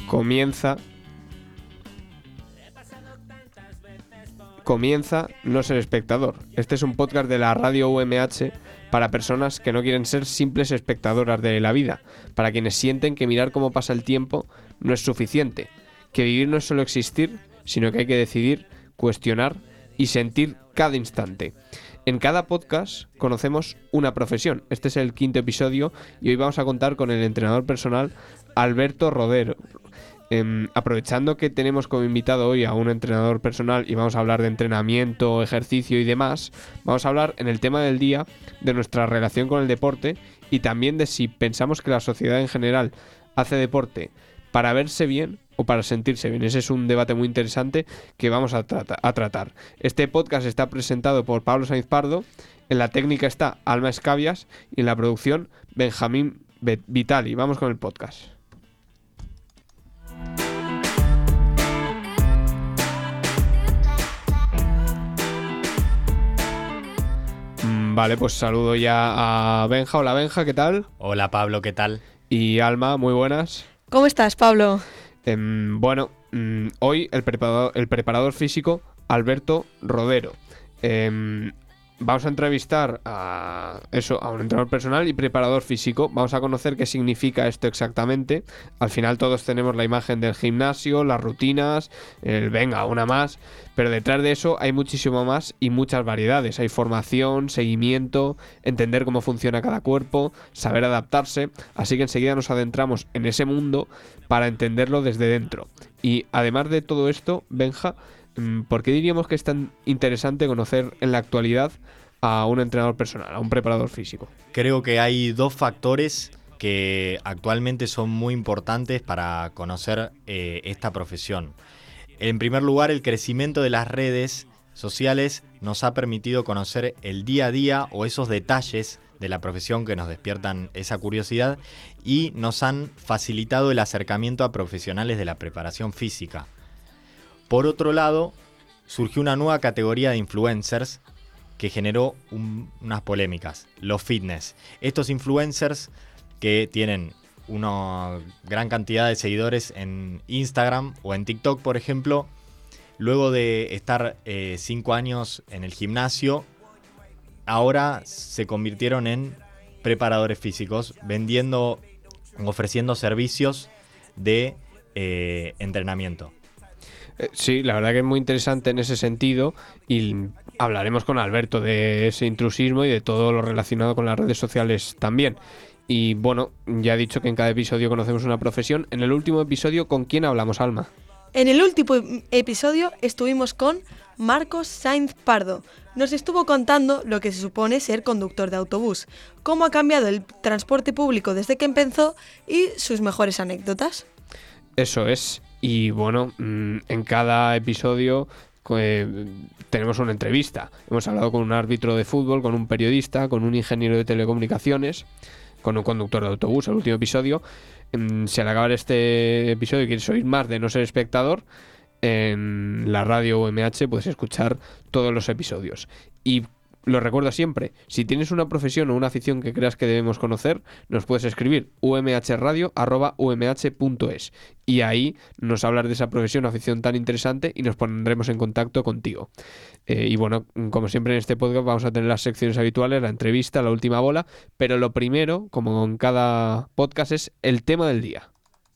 Comienza No Ser Espectador. Este es un podcast de la radio UMH para personas que no quieren ser simples espectadoras de la vida, para quienes sienten que mirar cómo pasa el tiempo no es suficiente, que vivir no es solo existir, sino que hay que decidir, cuestionar y sentir cada instante. En cada podcast conocemos una profesión. Este es el 5º episodio y hoy vamos a contar con el entrenador personal Alberto Rodero. Aprovechando que tenemos como invitado hoy a un entrenador personal y vamos a hablar de entrenamiento, ejercicio y demás, vamos a hablar en el tema del día de nuestra relación con el deporte y también de si pensamos que la sociedad en general hace deporte para verse bien o para sentirse bien. Ese es un debate muy interesante que vamos a tratar. Este podcast está presentado por Pablo Sainz Pardo, en la técnica está Alma Escabias y en la producción Benjamín Vitali. Vamos con el podcast. Vale, pues saludo ya a Benja. Hola Benja, ¿qué tal? Hola Pablo, ¿qué tal? Y Alma, muy buenas. ¿Cómo estás, Pablo? Hoy el preparador físico Alberto Rodero. Vamos a entrevistar a un entrenador personal y preparador físico. Vamos a conocer qué significa esto exactamente. Al final todos tenemos la imagen del gimnasio, las rutinas, venga, una más. Pero detrás de eso hay muchísimo más y muchas variedades. Hay formación, seguimiento, entender cómo funciona cada cuerpo, saber adaptarse. Así que enseguida nos adentramos en ese mundo para entenderlo desde dentro. Y además de todo esto, Benja, ¿por qué diríamos que es tan interesante conocer en la actualidad a un entrenador personal, a un preparador físico? Creo que hay dos factores que actualmente son muy importantes para conocer esta profesión. En primer lugar, el crecimiento de las redes sociales nos ha permitido conocer el día a día o esos detalles de la profesión que nos despiertan esa curiosidad y nos han facilitado el acercamiento a profesionales de la preparación física. Por otro lado, surgió una nueva categoría de influencers que generó unas polémicas, los fitness. Estos influencers que tienen una gran cantidad de seguidores en Instagram o en TikTok, por ejemplo, luego de estar 5 años en el gimnasio, ahora se convirtieron en preparadores físicos, ofreciendo servicios de entrenamiento. Sí, la verdad que es muy interesante en ese sentido y hablaremos con Alberto de ese intrusismo y de todo lo relacionado con las redes sociales también. Y bueno, ya he dicho que en cada episodio conocemos una profesión. En el último episodio, ¿con quién hablamos, Alma? En el último episodio estuvimos con Marcos Sainz Pardo. Nos estuvo contando lo que se supone ser conductor de autobús, cómo ha cambiado el transporte público desde que empezó y sus mejores anécdotas. Eso es. Y bueno, en cada episodio tenemos una entrevista. Hemos hablado con un árbitro de fútbol, con un periodista, con un ingeniero de telecomunicaciones, con un conductor de autobús. El último episodio. Si al acabar este episodio quieres oír más de No Ser Espectador, en la radio UMH puedes escuchar todos los episodios. Y lo recuerdo siempre, si tienes una profesión o una afición que creas que debemos conocer, nos puedes escribir umhradio@umh.es y ahí nos hablas de esa profesión o afición tan interesante y nos pondremos en contacto contigo. Y bueno, como siempre en este podcast vamos a tener las secciones habituales, la entrevista, la última bola, pero lo primero, como en cada podcast, es el tema del día.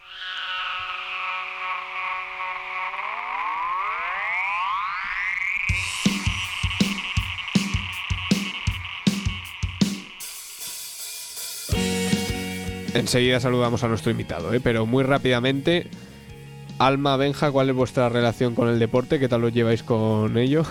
Enseguida saludamos a nuestro invitado, pero muy rápidamente, Alma, Benja, ¿cuál es vuestra relación con el deporte? ¿Qué tal lo lleváis con ello?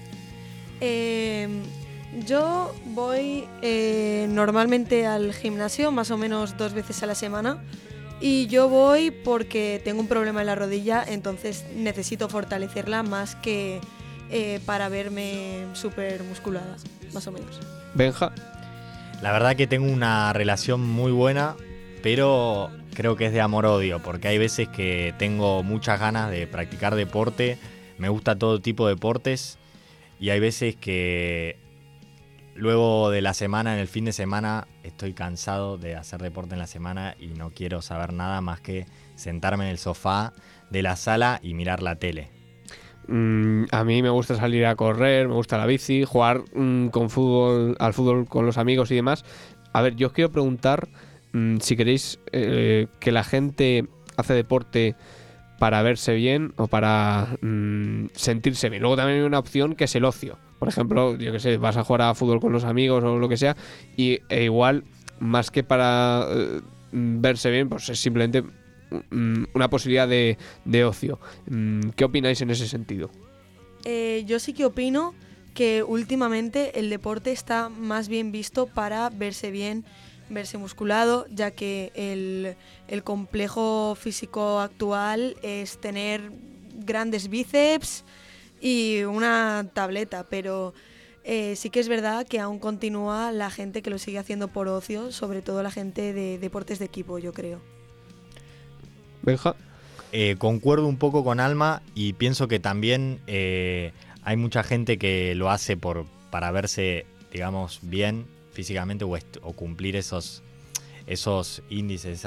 Yo voy normalmente al gimnasio, más o menos 2 veces a la semana. Y yo voy porque tengo un problema en la rodilla, entonces necesito fortalecerla más que para verme súper musculada, más o menos. Benja. La verdad que tengo una relación muy buena, pero creo que es de amor-odio, porque hay veces que tengo muchas ganas de practicar deporte, me gusta todo tipo de deportes, y hay veces que luego de la semana, en el fin de semana, estoy cansado de hacer deporte en la semana y no quiero saber nada más que sentarme en el sofá de la sala y mirar la tele. A mí me gusta salir a correr, me gusta la bici, jugar al fútbol con los amigos y demás. A ver, yo os quiero preguntar si queréis que la gente hace deporte para verse bien o para sentirse bien. Luego también hay una opción que es el ocio. Por ejemplo, yo que sé, vas a jugar a fútbol con los amigos o lo que sea e igual, más que para verse bien, pues es simplemente una posibilidad de ocio. ¿Qué opináis en ese sentido? Yo sí que opino que últimamente el deporte está más bien visto para verse bien, verse musculado, ya que el complejo físico actual es tener grandes bíceps y una tableta, pero sí que es verdad que aún continúa la gente que lo sigue haciendo por ocio, sobre todo la gente de deportes de equipo, yo creo. Benja. Concuerdo un poco con Alma y pienso que también hay mucha gente que lo hace para verse, digamos, bien físicamente o cumplir esos índices,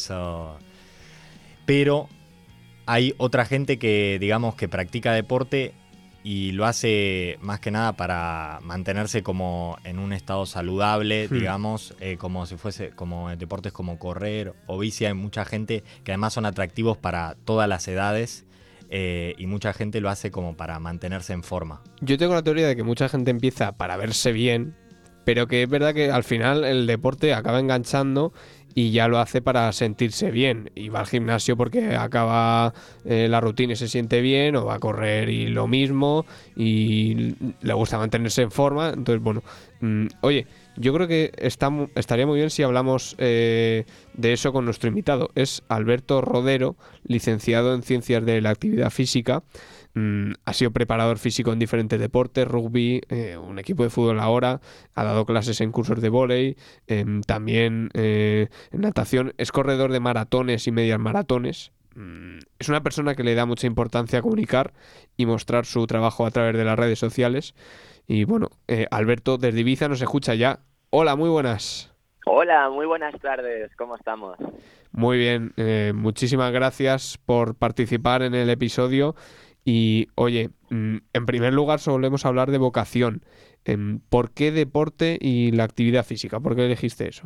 pero hay otra gente que, digamos, que practica deporte y lo hace más que nada para mantenerse como en un estado saludable, digamos, como si fuese como deportes como correr o bici. Hay mucha gente que además son atractivos para todas las edades y mucha gente lo hace como para mantenerse en forma. Yo tengo la teoría de que mucha gente empieza para verse bien, pero que es verdad que al final el deporte acaba enganchando y ya lo hace para sentirse bien. Y va al gimnasio porque acaba la rutina y se siente bien, o va a correr y lo mismo, y le gusta mantenerse en forma. Entonces, bueno, oye, yo creo que estaría muy bien si hablamos de eso con nuestro invitado. Es Alberto Rodero, licenciado en Ciencias de la Actividad Física. Ha sido preparador físico en diferentes deportes, rugby, un equipo de fútbol ahora, ha dado clases en cursos de vóley, también en natación, es corredor de maratones y medias maratones. Es una persona que le da mucha importancia a comunicar y mostrar su trabajo a través de las redes sociales. Y bueno, Alberto desde Ibiza nos escucha ya. Hola, muy buenas. Hola, muy buenas tardes, ¿cómo estamos? Muy bien, muchísimas gracias por participar en el episodio. Y oye, en primer lugar solemos hablar de vocación. ¿Por qué deporte y la actividad física? ¿Por qué elegiste eso?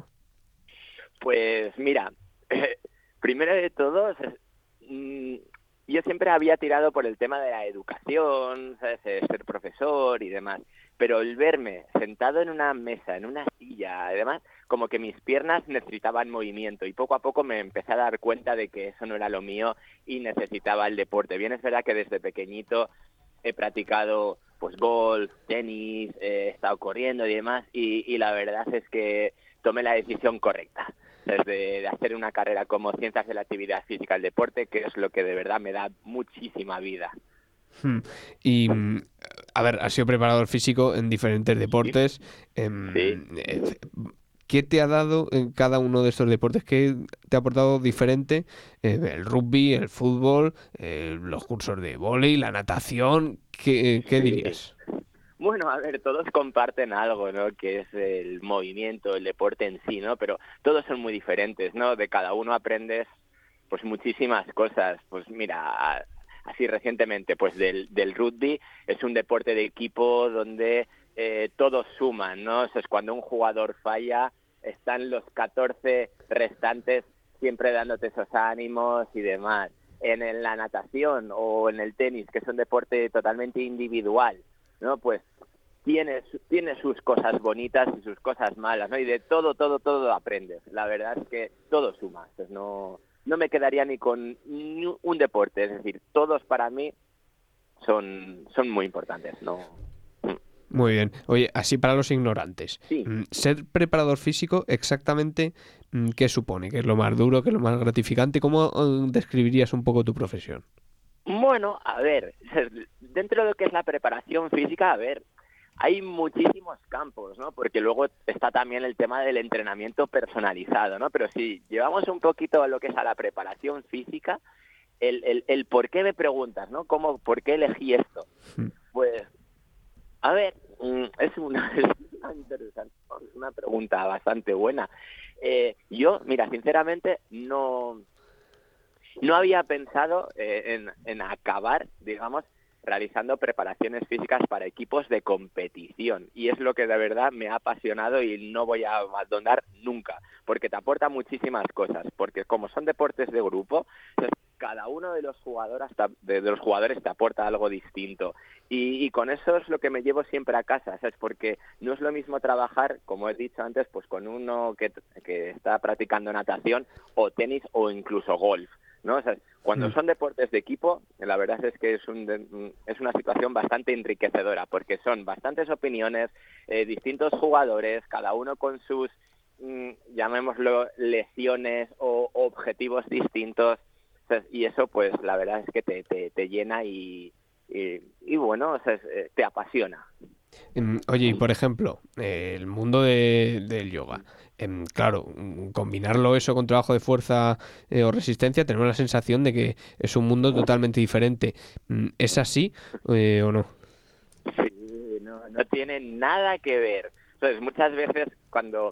Pues mira, primero de todo, yo siempre había tirado por el tema de la educación, ¿sabes? De ser profesor y demás, pero el verme sentado en una mesa, en una silla, además, como que mis piernas necesitaban movimiento y poco a poco me empecé a dar cuenta de que eso no era lo mío y necesitaba el deporte. Bien, es verdad que desde pequeñito he practicado pues golf, tenis, he estado corriendo y demás y la verdad es que tomé la decisión correcta. Desde de hacer una carrera como Ciencias de la Actividad Física al Deporte, que es lo que de verdad me da muchísima vida. Y, a ver, has sido preparador físico en diferentes deportes. Sí. ¿Qué te ha dado en cada uno de estos deportes? ¿Qué te ha aportado diferente? El rugby, el fútbol, los cursos de vóley, la natación. ¿Qué dirías? Bueno, a ver, todos comparten algo, ¿no? Que es el movimiento, el deporte en sí, ¿no? Pero todos son muy diferentes, ¿no? De cada uno aprendes, pues, muchísimas cosas. Pues mira, así recientemente, pues del rugby es un deporte de equipo donde todos suman, ¿no? O sea, es cuando un jugador falla, están los 14 restantes siempre dándote esos ánimos y demás. En la natación o en el tenis, que es un deporte totalmente individual, ¿no? Pues tiene sus cosas bonitas y sus cosas malas, ¿no? Y de todo aprendes. La verdad es que todo suma. Pues no me quedaría ni con un deporte. Es decir, todos para mí son muy importantes, ¿no? Muy bien. Oye, así para los ignorantes. Sí. Ser preparador físico, exactamente, ¿qué supone? ¿Qué es lo más duro? ¿Qué es lo más gratificante? ¿Cómo describirías un poco tu profesión? Bueno, a ver, dentro de lo que es la preparación física, a ver, hay muchísimos campos, ¿no? Porque luego está también el tema del entrenamiento personalizado, ¿no? Pero si llevamos un poquito a lo que es a la preparación física, el por qué me preguntas, ¿no? ¿Por qué elegí esto? Pues, a ver, es una, interesante, es una pregunta bastante buena. Yo, mira, sinceramente, no había pensado en acabar, digamos, realizando preparaciones físicas para equipos de competición. Y es lo que de verdad me ha apasionado y no voy a abandonar nunca, porque te aporta muchísimas cosas. Porque como son deportes de grupo, cada uno de los jugadores te aporta algo distinto. Y con eso es lo que me llevo siempre a casa, ¿sabes? Porque no es lo mismo trabajar, como he dicho antes, pues con uno que está practicando natación o tenis o incluso golf, ¿no? O sea, cuando son deportes de equipo, la verdad es que es una situación bastante enriquecedora, porque son bastantes opiniones, distintos jugadores, cada uno con sus, llamémoslo, lesiones o objetivos distintos, y eso, pues, la verdad es que te llena y bueno, o sea, te apasiona. Oye, y por ejemplo, el mundo del yoga. Claro, combinarlo eso con trabajo de fuerza o resistencia, tenemos la sensación de que es un mundo totalmente diferente. ¿Es así o no? Sí, no tiene nada que ver. Entonces, muchas veces cuando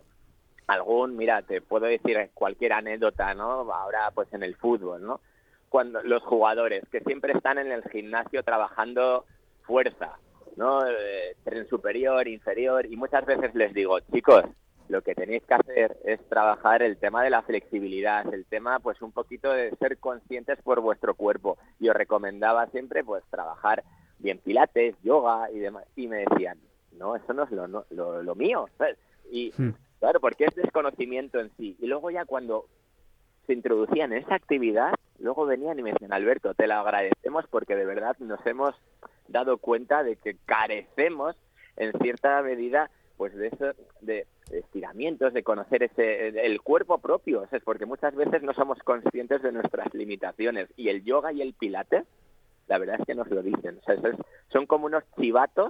mira, te puedo decir cualquier anécdota, ¿no? Ahora, pues en el fútbol, ¿no? Cuando los jugadores que siempre están en el gimnasio trabajando fuerza, ¿no? Tren superior, inferior, y muchas veces les digo, chicos, lo que tenéis que hacer es trabajar el tema de la flexibilidad, el tema, pues, un poquito de ser conscientes por vuestro cuerpo. Y os recomendaba siempre, pues, trabajar bien pilates, yoga y demás. Y me decían, no, eso no es lo mío, ¿sabes? Y claro, porque es desconocimiento en sí. Y luego ya cuando se introducían en esa actividad, luego venían y me decían, Alberto, te lo agradecemos porque de verdad nos hemos dado cuenta de que carecemos en cierta medida, pues, de eso, de estiramientos, de conocer el cuerpo propio, o sea, porque muchas veces no somos conscientes de nuestras limitaciones, y el yoga y el pilates, la verdad es que nos lo dicen, o sea, son como unos chivatos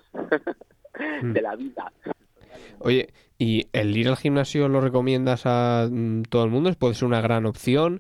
de la vida. Oye, ¿y el ir al gimnasio lo recomiendas a todo el mundo? ¿Puede ser una gran opción?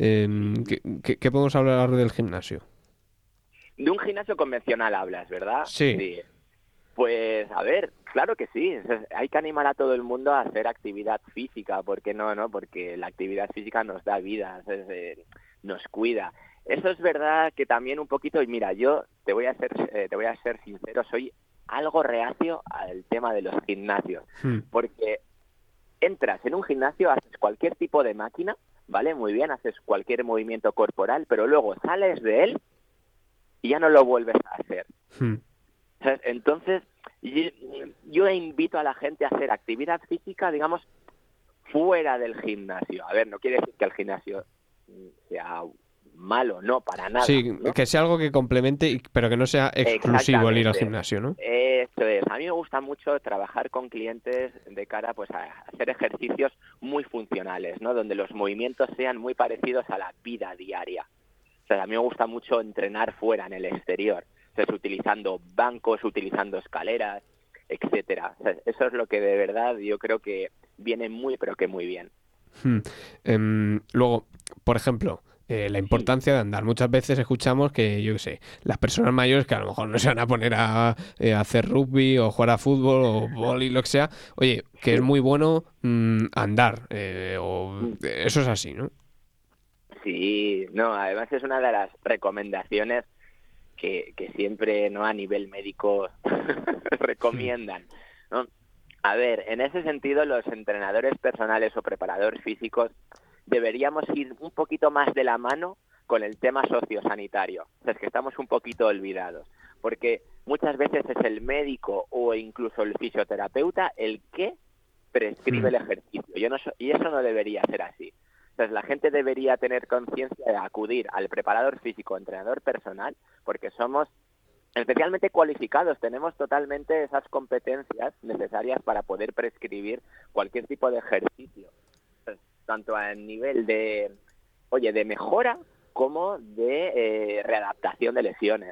¿Qué podemos hablar del gimnasio? De un gimnasio convencional hablas, ¿verdad? Sí. Pues, a ver, claro que sí. Hay que animar a todo el mundo a hacer actividad física. ¿Por qué no? Porque la actividad física nos da vida, nos cuida. Eso es verdad que también un poquito, y mira, yo te voy a ser sincero, soy algo reacio al tema de los gimnasios, porque entras en un gimnasio, haces cualquier tipo de máquina, ¿vale? Muy bien, haces cualquier movimiento corporal, pero luego sales de él y ya no lo vuelves a hacer. Entonces, yo invito a la gente a hacer actividad física, digamos, fuera del gimnasio. A ver, no quiere decir que el gimnasio sea malo, no, para nada. Sí, ¿no? que sea algo que complemente, pero que no sea exclusivo el ir al gimnasio, ¿no? Eso es. A mí me gusta mucho trabajar con clientes de cara, pues, a hacer ejercicios muy funcionales, ¿no? Donde los movimientos sean muy parecidos a la vida diaria. O sea, a mí me gusta mucho entrenar fuera, en el exterior. O sea, utilizando bancos, utilizando escaleras, etcétera. O sea, eso es lo que de verdad yo creo que viene muy, pero que muy bien. Luego, por ejemplo, la importancia de andar. Muchas veces escuchamos que, yo qué sé, las personas mayores que a lo mejor no se van a poner a hacer rugby o jugar a fútbol o vóley, lo que sea, oye, que es muy bueno andar, eso es así, ¿no? Sí, no, además es una de las recomendaciones que siempre, ¿no?, a nivel médico recomiendan, ¿no? A ver, en ese sentido, los entrenadores personales o preparadores físicos deberíamos ir un poquito más de la mano con el tema sociosanitario. O sea, es que estamos un poquito olvidados, porque muchas veces es el médico o incluso el fisioterapeuta el que prescribe el ejercicio. Y eso no debería ser así. Entonces, la gente debería tener conciencia de acudir al preparador físico, entrenador personal, porque somos especialmente cualificados, tenemos totalmente esas competencias necesarias para poder prescribir cualquier tipo de ejercicio, tanto a nivel de mejora como de readaptación de lesiones.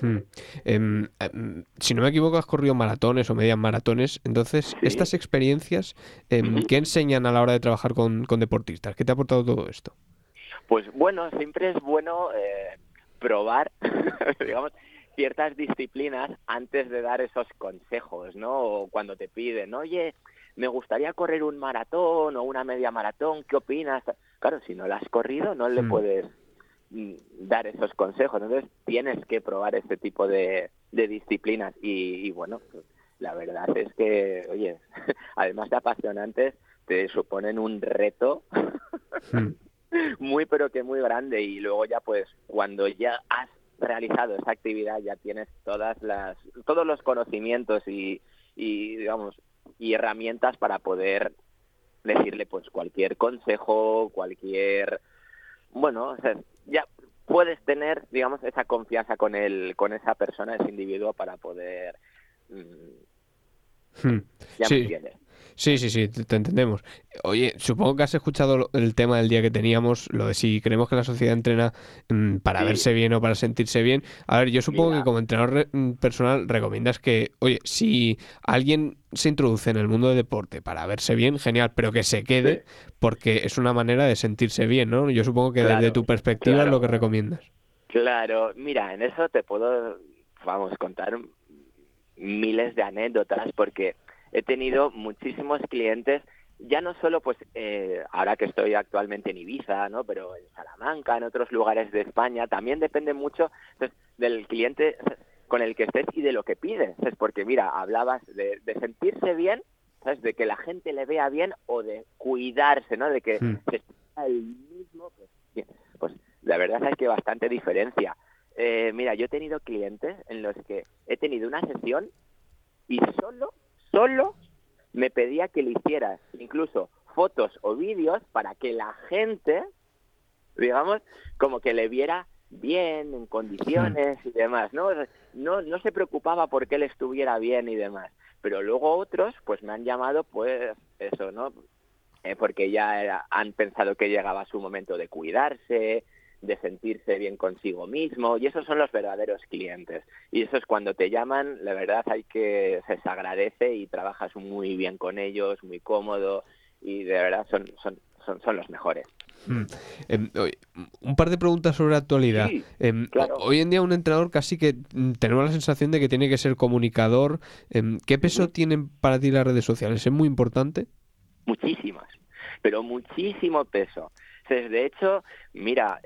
Si no me equivoco, has corrido maratones o medias maratones. Entonces, ¿Sí? estas experiencias, ¿qué enseñan a la hora de trabajar con deportistas? ¿Qué te ha aportado todo esto? Pues bueno, siempre es bueno probar, digamos, ciertas disciplinas antes de dar esos consejos, ¿no? O cuando te piden, oye, me gustaría correr un maratón o una media maratón, ¿qué opinas? Claro, si no la has corrido, no le puedes dar esos consejos. Entonces tienes que probar este tipo de disciplinas. Y bueno, pues, la verdad es que, oye, además de apasionantes, te suponen un reto muy, pero que muy grande. Y luego ya, pues, cuando ya has realizado esa actividad, ya tienes todos los conocimientos y digamos, y herramientas para poder decirle, pues, cualquier consejo, bueno, o sea, ya puedes tener, digamos, esa confianza con esa persona, ese individuo, para poder ya me entiendes. Sí, te entendemos. Oye, supongo que has escuchado el tema del día que teníamos, lo de si creemos que la sociedad entrena para verse bien o para sentirse bien. A ver, yo supongo que como entrenador personal recomiendas que, oye, si alguien se introduce en el mundo del deporte para verse bien, genial, pero que se quede porque es una manera de sentirse bien, ¿no? Yo supongo que desde tu perspectiva es lo que recomiendas. Claro, mira, en eso te puedo, contar miles de anécdotas, porque he tenido muchísimos clientes, ya no solo pues ahora que estoy actualmente en Ibiza, ¿no? Pero en Salamanca, en otros lugares de España, también depende mucho, pues, del cliente con el que estés y de lo que pides, ¿sabes? Porque mira, hablabas de sentirse bien, ¿sabes? De que la gente le vea bien, o de cuidarse, ¿no? De que se sienta el mismo, pues, bien, pues la verdad es que hay bastante diferencia. Mira, yo he tenido clientes en los que he tenido una sesión y solo me pedía que le hicieras incluso fotos o vídeos para que la gente, digamos, como que le viera bien, en condiciones y demás, ¿no? No se preocupaba porque él estuviera bien y demás. Pero luego otros, pues me han llamado, pues eso, ¿no? Porque ya han pensado que llegaba su momento de cuidarse, de sentirse bien consigo mismo, y esos son los verdaderos clientes. Y eso es cuando te llaman, la verdad se les agradece y trabajas muy bien con ellos, muy cómodo, y de verdad son los mejores. Un par de preguntas sobre actualidad. Sí, claro. Hoy en día un entrenador casi que tenemos la sensación de que tiene que ser comunicador. ¿Qué peso tienen para ti las redes sociales? ¿Es muy importante? Muchísimas, pero muchísimo peso. De hecho, mira,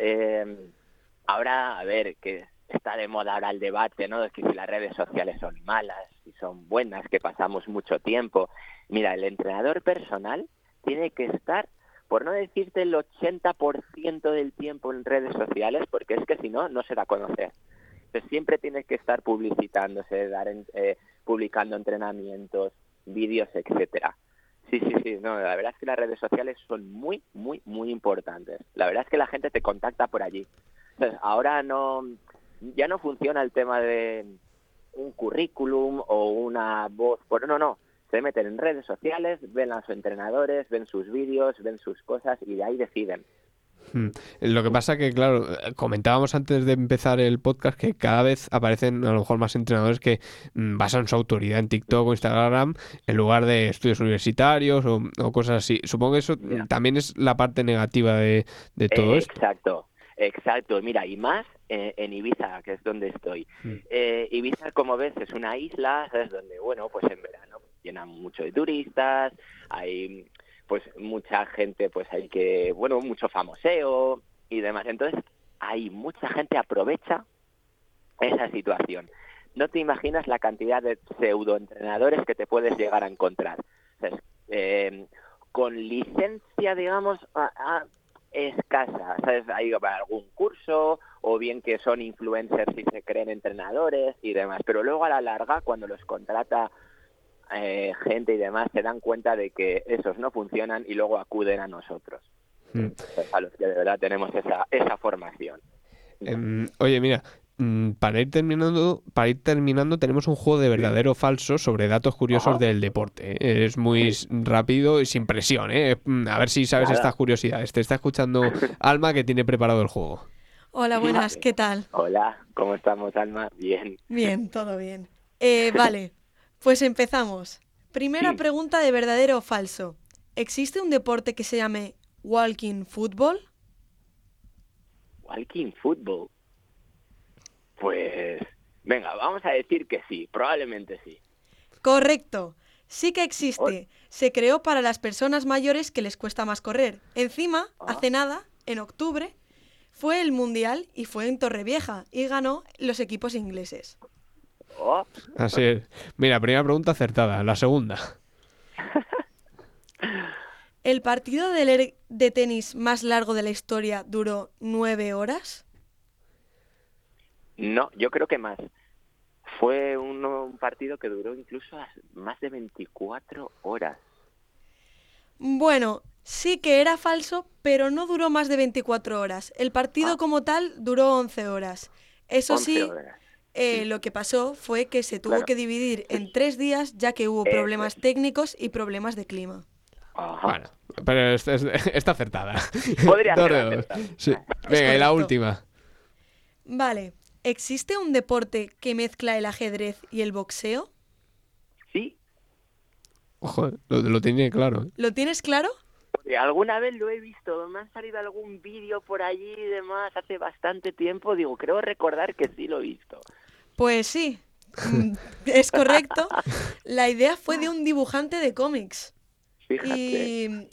ahora, a ver, que está de moda ahora el debate, ¿no? De que si las redes sociales son malas, si son buenas, que pasamos mucho tiempo. Mira, el entrenador personal tiene que estar, por no decirte el 80% del tiempo en redes sociales, porque es que si no, no se da a conocer. Entonces siempre tienes que estar publicitándose, publicando entrenamientos, vídeos, etcétera. Sí, no, la verdad es que las redes sociales son muy, muy, muy importantes. La verdad es que la gente te contacta por allí. Entonces, ahora ya no funciona el tema de un currículum o una voz, no. Se meten en redes sociales, ven a sus entrenadores, ven sus vídeos, ven sus cosas y de ahí deciden. Lo que pasa que, claro, comentábamos antes de empezar el podcast que cada vez aparecen a lo mejor más entrenadores que basan su autoridad en TikTok o Instagram en lugar de estudios universitarios o cosas así. Supongo que eso también es la parte negativa de todo esto. Exacto. Mira, y más en Ibiza, que es donde estoy. Ibiza, como ves, es una isla, ¿sabes? Donde, bueno, pues en verano llenan mucho de turistas, hay pues mucha gente, pues hay mucho famoseo y demás. Entonces, hay mucha gente aprovecha esa situación. No te imaginas la cantidad de pseudoentrenadores que te puedes llegar a encontrar. ¿Sabes? Con licencia, digamos, escasa, ¿sabes? Hay algún curso, o bien que son influencers y se creen entrenadores y demás. Pero luego a la larga, cuando los contrata gente y demás, se dan cuenta de que esos no funcionan y luego acuden a nosotros, a los que de verdad tenemos esa formación. Oye, mira, para ir terminando tenemos un juego de verdadero o falso sobre datos curiosos del deporte. Es muy rápido y sin presión, ¿eh? A ver si sabes estas curiosidades. Te está escuchando Alma, que tiene preparado el juego. Hola, buenas, ¿qué tal? Hola, ¿cómo estamos, Alma? Bien. Bien, todo bien. Vale, pues empezamos. Primera pregunta de verdadero o falso. ¿Existe un deporte que se llame walking football? Walking football. Pues Venga, vamos a decir que sí, probablemente sí. Correcto. Sí que existe. Se creó para las personas mayores que les cuesta más correr. Encima, hace nada, en octubre, fue el Mundial y fue en Torrevieja y ganó los equipos ingleses. Oh, Así es. Mira, primera pregunta acertada. La segunda. ¿El partido de tenis más largo de la historia duró 9 horas? no, yo creo que más. Fue un partido que duró incluso más de 24 horas. Bueno, sí que era falso, pero no duró más de 24 horas. El partido como tal duró 11 horas. Eso 11 sí, horas. lo que pasó fue que se tuvo Claro. que dividir en 3 días, ya que hubo problemas técnicos y problemas de clima. Ajá. Bueno, pero está acertada. Podría Dos ser de dos. acertada. Sí. Venga, y la correcto. última. Vale, ¿existe un deporte que mezcla el ajedrez y el boxeo? Sí, Ojo, lo tiene claro. ¿Lo tienes claro? porque alguna vez lo he visto, me han salido algún vídeo por allí y demás hace bastante tiempo. Digo, creo recordar que sí lo he visto. Pues sí, es correcto. La idea fue de un dibujante de cómics. Fíjate. Y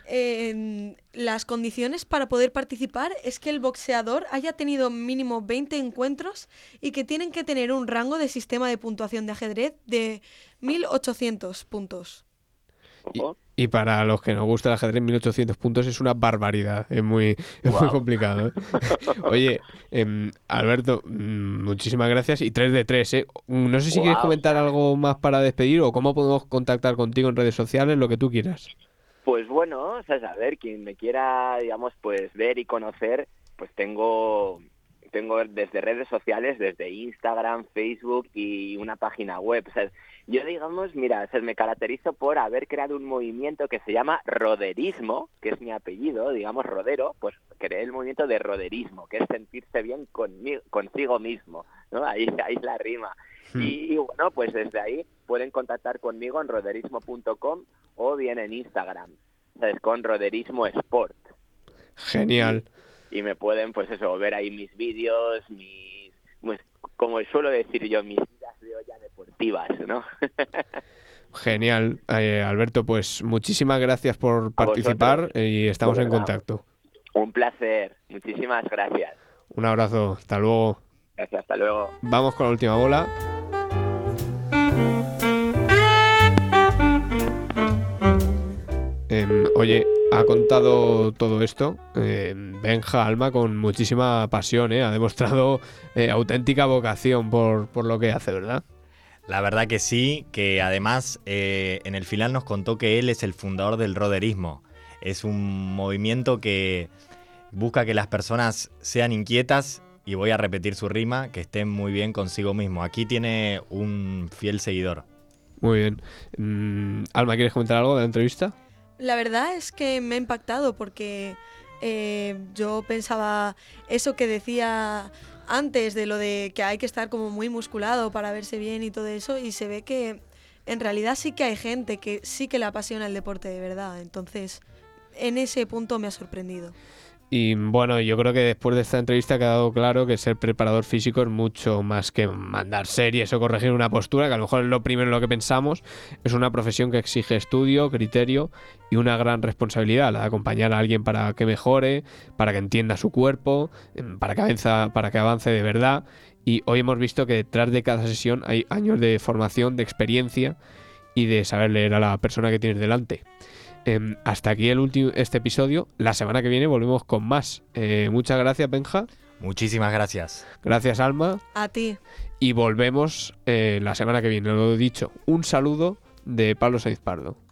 las condiciones para poder participar es que el boxeador haya tenido mínimo 20 encuentros y que tienen que tener un rango de sistema de puntuación de ajedrez de 1800 puntos. Ojo. Y para los que nos gusta el ajedrez, 1800 puntos es una barbaridad. Es muy complicado, ¿eh? Oye, Alberto, muchísimas gracias. Y 3 de 3, ¿eh? No sé si quieres Guau. comentar algo más para despedir o cómo podemos contactar contigo en redes sociales, lo que tú quieras. Pues bueno, o sea, a ver, quien me quiera, digamos, pues ver y conocer, pues tengo desde redes sociales, desde Instagram, Facebook y una página web. O sea, yo, digamos, mira, o sea, me caracterizo por haber creado un movimiento que se llama roderismo, que es mi apellido, digamos, rodero, pues creé el movimiento de roderismo, que es sentirse bien consigo mismo, ¿no? Ahí la rima. Y bueno, pues desde ahí pueden contactar conmigo en roderismo.com o bien en Instagram, ¿sabes? Con Roderismo Sport. Genial. Y me pueden, pues eso, ver ahí mis vídeos, pues, como suelo decir yo, mis vidas de olla deportivas, ¿no? Genial. Alberto, pues muchísimas gracias por A participar vosotros. y estamos De en verdad. contacto. Un placer. Muchísimas gracias. Un abrazo. Hasta luego. Gracias, hasta luego. Vamos con la última bola. Oye, ha contado todo esto Benja Alma con muchísima pasión, ¿eh? Ha demostrado auténtica vocación por lo que hace, ¿verdad? La verdad que sí, que además en el final nos contó que él es el fundador del roderismo. Es un movimiento que busca que las personas sean inquietas, y voy a repetir su rima, que estén muy bien consigo mismo. Aquí tiene un fiel seguidor. Muy bien. Alma, ¿quieres comentar algo de la entrevista? La verdad es que me ha impactado porque yo pensaba eso que decía antes de lo de que hay que estar como muy musculado para verse bien y todo eso, y se ve que en realidad sí que hay gente que sí que le apasiona el deporte de verdad. Entonces, en ese punto me ha sorprendido. Y bueno, yo creo que después de esta entrevista ha quedado claro que ser preparador físico es mucho más que mandar series o corregir una postura, que a lo mejor es lo primero en lo que pensamos. Es una profesión que exige estudio, criterio y una gran responsabilidad, la de acompañar a alguien para que mejore, para que entienda su cuerpo, para que avance de verdad. Y hoy hemos visto que detrás de cada sesión hay años de formación, de experiencia y de saber leer a la persona que tienes delante. Hasta aquí este episodio. La semana que viene volvemos con más. Muchas gracias, Benja. Muchísimas gracias. Gracias, Alma. A ti. Y volvemos la semana que viene. Lo he dicho. Un saludo de Pablo Sainz Pardo.